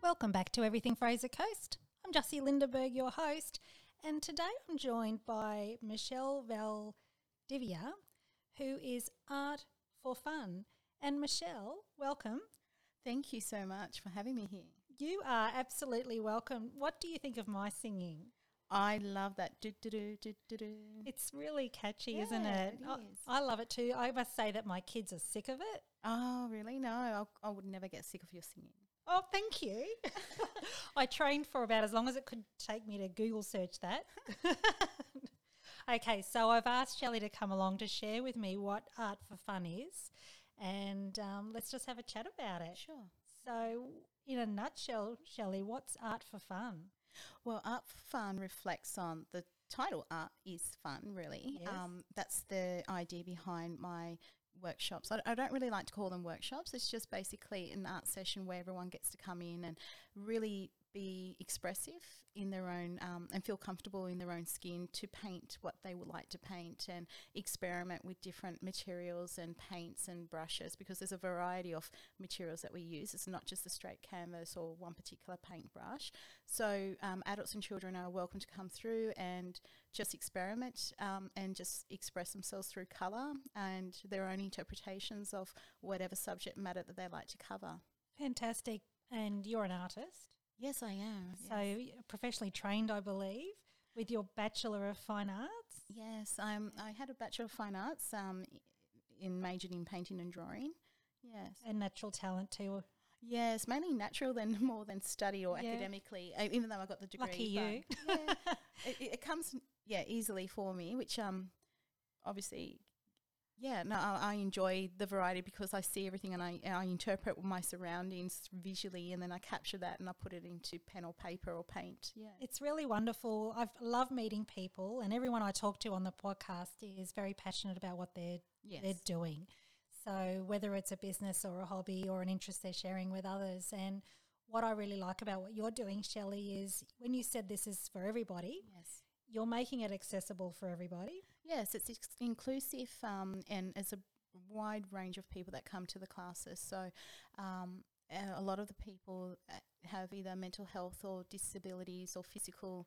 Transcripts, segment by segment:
Welcome back to Everything Fraser Coast. I'm Jussie Lindenberg, your host, and today I'm joined by Michelle Valdivia, who is Art for Fun. And Michelle, welcome. Thank you so much for having me here. You are absolutely welcome. What do you think of my singing? I love that. Do-do-do-do-do-do. It's really catchy, Yeah, isn't it? it is. I love it too. I must say that my kids are sick of it. Oh, really? No, I would never get sick of your singing. Oh, thank you. I trained for about as long as it could take me to Google search that. Okay, so I've asked Shelley to come along to share with me what Art for Fun is, and let's just have a chat about it. Sure. So, in a nutshell, Shelley, what's Art for Fun? Well, Art for Fun reflects on the title. Art is fun, really. Yes. That's the idea behind my workshops. I don't really like to call them workshops. It's just basically an art session where everyone gets to come in and really be expressive in their own and feel comfortable in their own skin to paint what they would like to paint and experiment with different materials and paints and brushes, because there's a variety of materials that we use. It's not just a straight canvas or one particular paintbrush. So adults and children are welcome to come through and just experiment and just express themselves through colour and their own interpretations of whatever subject matter that they like to cover. Fantastic. And you're an artist, Yes, I am. so you're professionally trained, I believe, with your Bachelor of Fine Arts. Yes, I had a Bachelor of Fine Arts majored in painting and drawing. Yes. And natural talent too. Yes, mainly natural than more than study or Yeah. academically, even though I got the degree. Lucky you. But yeah, it comes easily for me, which obviously, I enjoy the variety because I see everything and I interpret my surroundings visually, and then I capture that and I put it into pen or paper or paint. Yeah. It's really wonderful. I've loved meeting people, and everyone I talk to on the podcast is very passionate about what they're doing. So whether it's a business or a hobby or an interest they're sharing with others. And what I really like about what you're doing, Shelley, is when you said this is for everybody, Yes. you're making it accessible for everybody. Yes, it's inclusive and it's a wide range of people that come to the classes. So a lot of the people have either mental health or disabilities or physical,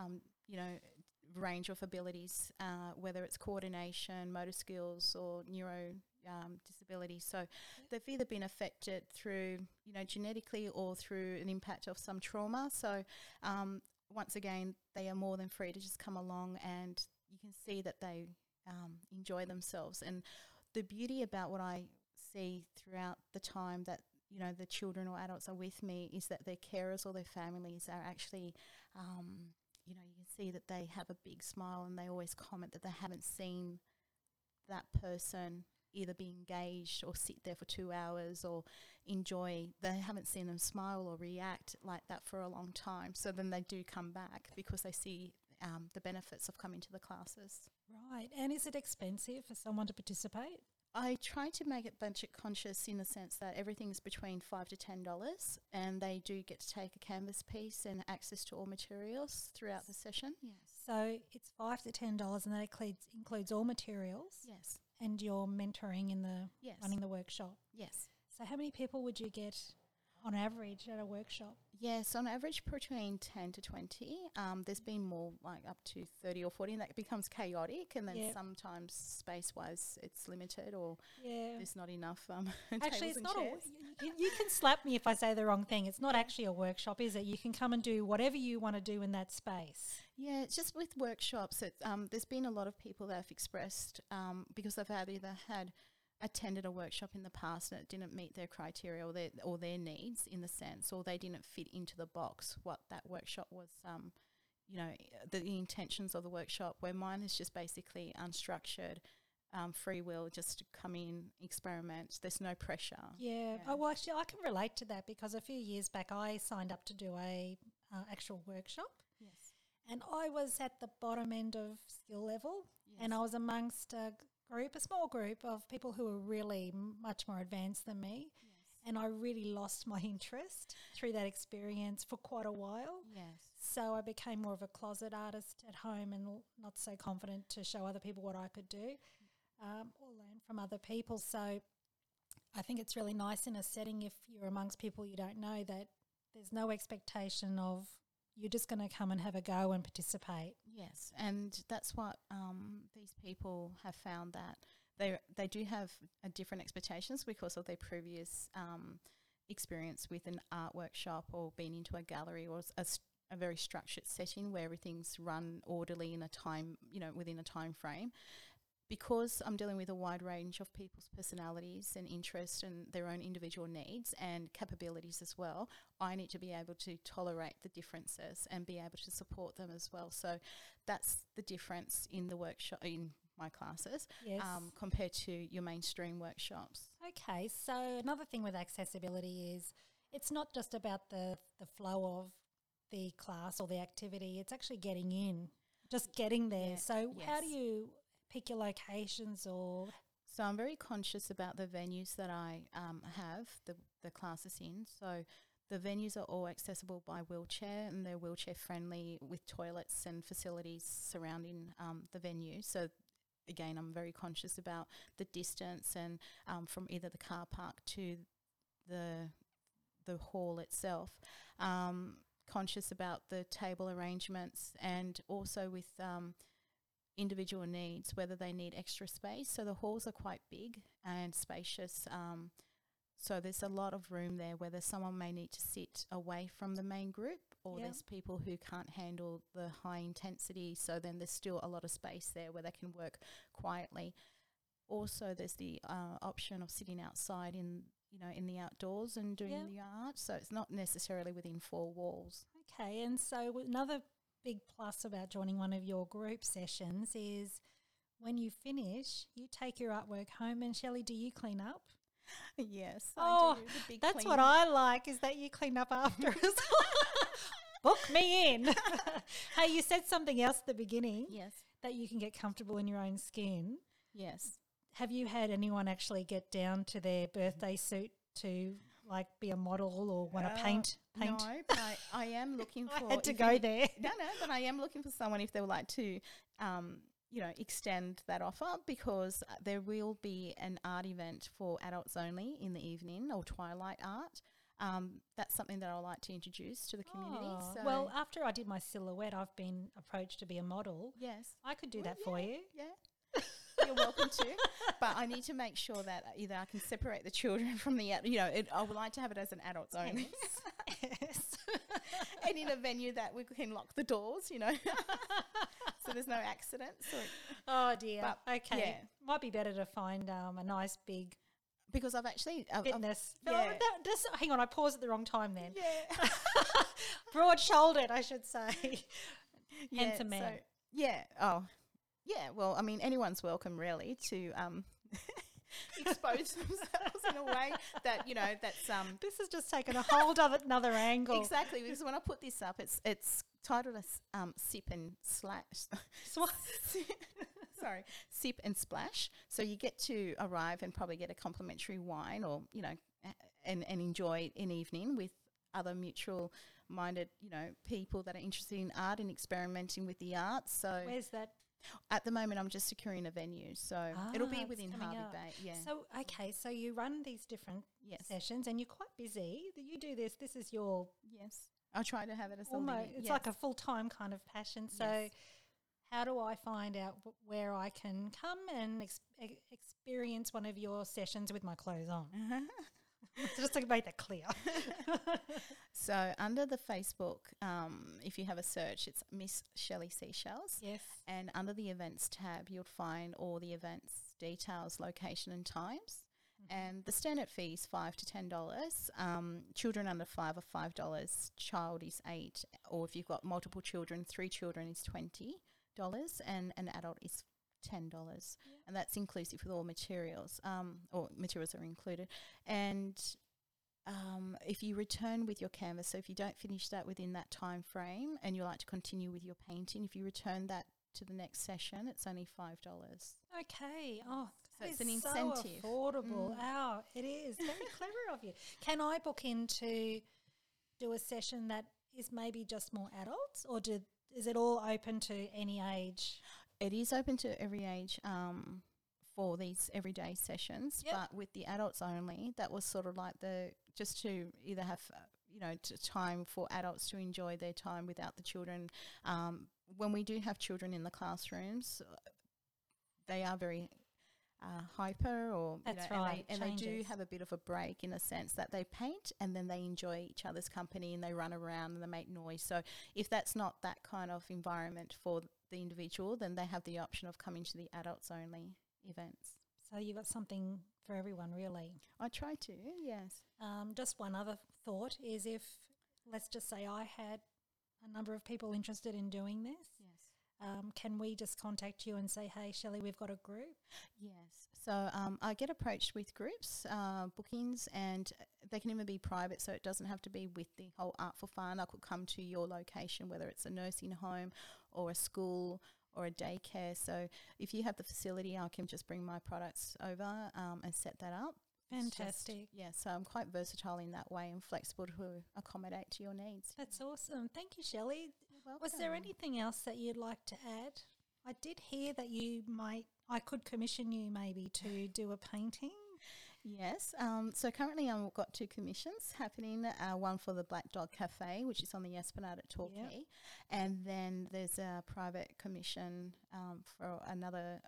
range of abilities, whether it's coordination, motor skills or neuro disability. So they've either been affected through, genetically or through an impact of some trauma. So once again, they are more than free to just come along, and you can see that they enjoy themselves. And the beauty about what I see throughout the time that, the children or adults are with me is that their carers or their families are actually, you can see that they have a big smile, and they always comment that they haven't seen that person either be engaged or sit there for 2 hours or enjoy. They haven't seen them smile or react like that for a long time. So then they do come back because they see the benefits of coming to the classes. Right. And is it expensive for someone to participate? I try to make it budget conscious in the sense that everything's between $5 to $10, and they do get to take a canvas piece and access to all materials throughout the session. Yes. So it's $5 to $10, and that includes all materials. Yes. And you're mentoring in the Yes. running the workshop. Yes. So how many people would you get on average at a workshop? Yes, on average between 10 to 20. There's been more, like up to 30 or 40, and that becomes chaotic, and then sometimes space-wise it's limited or there's not enough Actually, it's tables and not chairs. you can slap me if I say the wrong thing. It's not actually a workshop, is it? You can come and do whatever you want to do in that space. Yeah, it's just with workshops. There's been a lot of people that have expressed because they've either attended a workshop in the past and it didn't meet their criteria or their needs in the sense, or they didn't fit into the box what that workshop was, the intentions of the workshop, where mine is just basically unstructured, free will, just to come in, experiment. There's no pressure. Yeah. Oh, well, actually, I can relate to that because a few years back I signed up to do a actual workshop. Yes. And I was at the bottom end of skill level, and I was amongst a small group of people who were really much more advanced than me. Yes. And I really lost my interest through that experience for quite a while. Yes. So I became more of a closet artist at home and not so confident to show other people what I could do or learn from other people. So I think it's really nice in a setting, if you're amongst people you don't know, that there's no expectation of you're just going to come and have a go and participate. Yes, and that's what these people have found, that they do have different expectations because of their previous experience with an art workshop or being into a gallery or a very structured setting where everything's run orderly in a time, within a time frame. Because I'm dealing with a wide range of people's personalities and interests and their own individual needs and capabilities as well, I need to be able to tolerate the differences and be able to support them as well. So that's the difference in the workshop, in my classes, yes. Compared to your mainstream workshops. Okay, so another thing with accessibility is it's not just about the flow of the class or the activity, it's actually getting in, just getting there. Yeah, so yes. How do you pick your locations? Or So I'm very conscious about the venues that I have the classes in. So the venues are all accessible by wheelchair, and they're wheelchair friendly with toilets and facilities surrounding the venue. So again, I'm very conscious about the distance and from either the car park to the hall itself. Conscious about the table arrangements, and also with individual needs, whether they need extra space. So the halls are quite big and spacious. So there's a lot of room there, whether someone may need to sit away from the main group, or there's people who can't handle the high intensity. So then there's still a lot of space there where they can work quietly. Also, there's the option of sitting outside in the outdoors and doing the art. So it's not necessarily within four walls. Okay, and so another big plus about joining one of your group sessions is when you finish, you take your artwork home, and Shelley, do you clean up? Yes, oh, I do. The big that's clean. what I like, is that you clean up after us. Book me in. Hey, you said something else at the beginning. Yes. That you can get comfortable in your own skin. Yes. Have you had anyone actually get down to their birthday suit to be a model or want to paint? No, but I am looking for... I had to go there. No, but I am looking for someone if they would like to, extend that offer, because there will be an art event for adults only in the evening, or twilight art. That's something that I would like to introduce to the community. So well, after I did my silhouette, I've been approached to be a model. Yes. I could do that for you. Yeah. You're welcome to, but I need to make sure that either I can separate the children from the, I would like to have it as an adults only. Yes. And in a venue that we can lock the doors, so there's no accidents. Oh dear. But okay. Yeah. Might be better to find a nice big because I've actually fitness. Yeah. Hang on, I paused at the wrong time then. Yeah. Broad-shouldered, I should say. Handsome man. So, yeah. Oh. Yeah, well, I mean, anyone's welcome, really, to expose themselves in a way that, that's... This has just taken a whole another angle. Exactly, because when I put this up, it's titled as Sip and Slash... Sorry, Sip and Splash. So you get to arrive and probably get a complimentary wine or, and enjoy an evening with other mutual-minded, people that are interested in art and experimenting with the arts. So where's that? At the moment, I'm just securing a venue, so it'll be within Harvey Bay. Yeah. So you run these different sessions, and you're quite busy. You do this. This is your I try to have it as almost. It's like a full-time kind of passion. So, how do I find out where I can come and experience one of your sessions with my clothes on? Just to make that clear. So under the Facebook, if you have a search, it's Miss Shelley Seashells. Yes. And under the events tab, you'll find all the events details, location and times. Mm-hmm. And the standard fee is $5 to $10. Children under 5 are $5. Child is $8. Or if you've got multiple children, 3 children is $20. And an adult is $10, and that's inclusive with all materials, or materials are included. And if you return with your canvas, so if you don't finish that within that time frame and you like to continue with your painting, if you return that to the next session, it's only $5. Okay. Oh, so it's an incentive. So affordable. Wow, it is very clever of you. Can I book in to do a session that is maybe just more adults, or is it all open to any age? It is open to every age for these everyday sessions, but with the adults only, that was sort of like just to either have, time for adults to enjoy their time without the children. When we do have children in the classrooms, they are very hyper, or that's right, and they do have a bit of a break in a sense that they paint and then they enjoy each other's company and they run around and they make noise. So if that's not that kind of environment for the individual, then they have the option of coming to the adults only events. So you've got something for everyone, really. I try to, yes. Just one other thought is, if, let's just say I had a number of people interested in doing this, can we just contact you and say, hey, Shelley, we've got a group? Yes. So I get approached with groups, bookings, and they can even be private, so it doesn't have to be with the whole Art for Fun. I could come to your location, whether it's a nursing home or a school or a daycare. So if you have the facility, I can just bring my products over and set that up. Fantastic. So I'm quite versatile in that way and flexible to accommodate to your needs. That's awesome. Thank you, Shelley. Was there anything else that you'd like to add? I did hear that I could commission you maybe to do a painting. Yes. So currently I've got 2 commissions happening. One for the Black Dog Cafe, which is on the Esplanade at Torquay. And then there's a private commission for another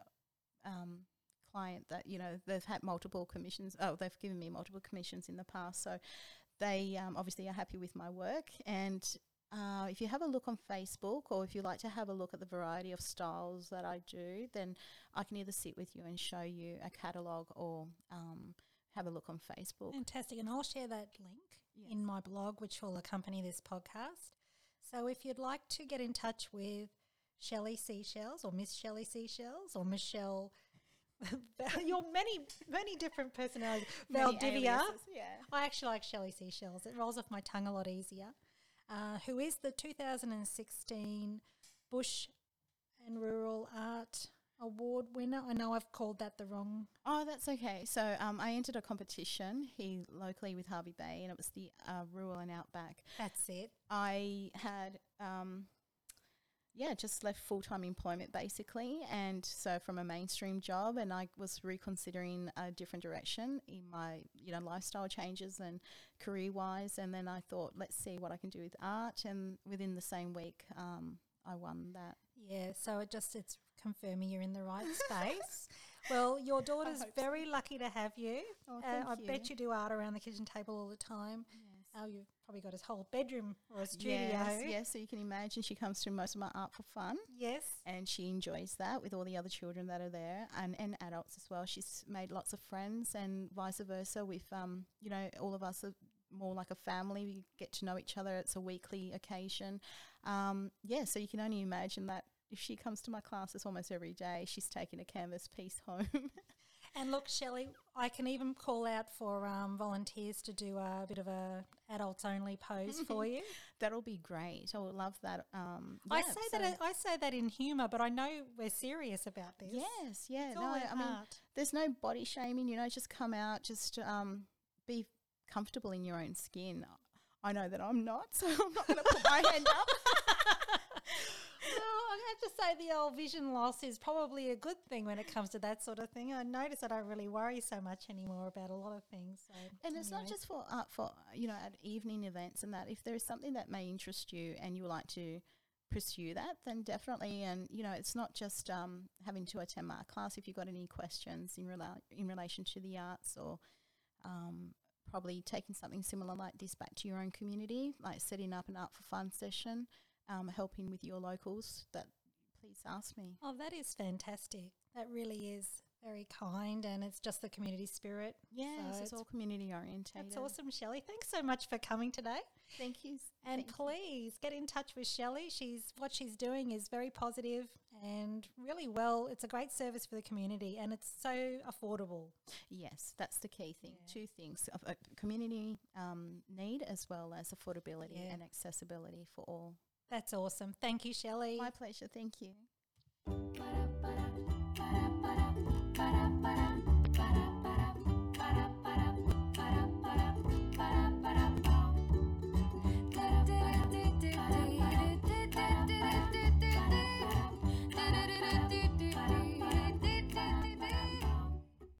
client that, they've had multiple commissions. Oh, they've given me multiple commissions in the past. So they obviously are happy with my work. And if you have a look on Facebook, or if you like to have a look at the variety of styles that I do, then I can either sit with you and show you a catalogue, or have a look on Facebook. Fantastic. And I'll share that link in my blog, which will accompany this podcast. So if you'd like to get in touch with Shelley Seashells, or Miss Shelley Seashells, or Michelle, your many different personalities, Valdivia. I actually like Shelley Seashells. It rolls off my tongue a lot easier. Who is the 2016 Bush and Rural Art Award winner. I know I've called that the wrong. Oh, that's okay. So I entered a competition here locally with Hervey Bay, and it was the Rural and Outback. That's it. I had just left full-time employment basically, and so from a mainstream job, and I was reconsidering a different direction in my lifestyle changes and career-wise, and then I thought, let's see what I can do with art, and within the same week I won that. Yeah, so it's confirming you're in the right space. Well, your daughter's very lucky to have you. Oh, thank you. I bet you do art around the kitchen table all the time. Yes. You've probably got a whole bedroom or a studio. Yes, so you can imagine she comes to most of my Art for Fun. Yes. And she enjoys that with all the other children that are there, and adults as well. She's made lots of friends, and vice versa with, all of us are more like a family. We get to know each other. It's a weekly occasion. So you can only imagine that if she comes to my classes almost every day, she's taking a canvas piece home. And look, Shelley, I can even call out for volunteers to do a bit of a adults-only pose for you. That'll be great. I would love that. I say that in humour, but I know we're serious about this. Yes, yeah. It's I mean, there's no body shaming. Just come out, just be comfortable in your own skin. I know that I'm not, so I'm not going to put my hand up. Well, I have to say the old vision loss is probably a good thing when it comes to that sort of thing. I notice I don't really worry so much anymore about a lot of things. So and it's not just for art, for at evening events and that. If there is something that may interest you and you would like to pursue that, then definitely. And it's not just having to attend my class. If you've got any questions in relation to the arts, or probably taking something similar like this back to your own community, like setting up an Art for Fun session, helping with your locals, that please ask me. Oh, that is fantastic. That really is very kind, and it's just the community spirit. Yes, so it's all community orientated. That's awesome, Shelley. Thanks so much for coming today. Thank you. And please get in touch with Shelley. What she's doing is very positive and really well. It's a great service for the community, and it's so affordable. Yes, that's the key thing. Yeah. 2 things, community need as well as affordability and accessibility for all. That's awesome. Thank you, Shelley. My pleasure. Thank you.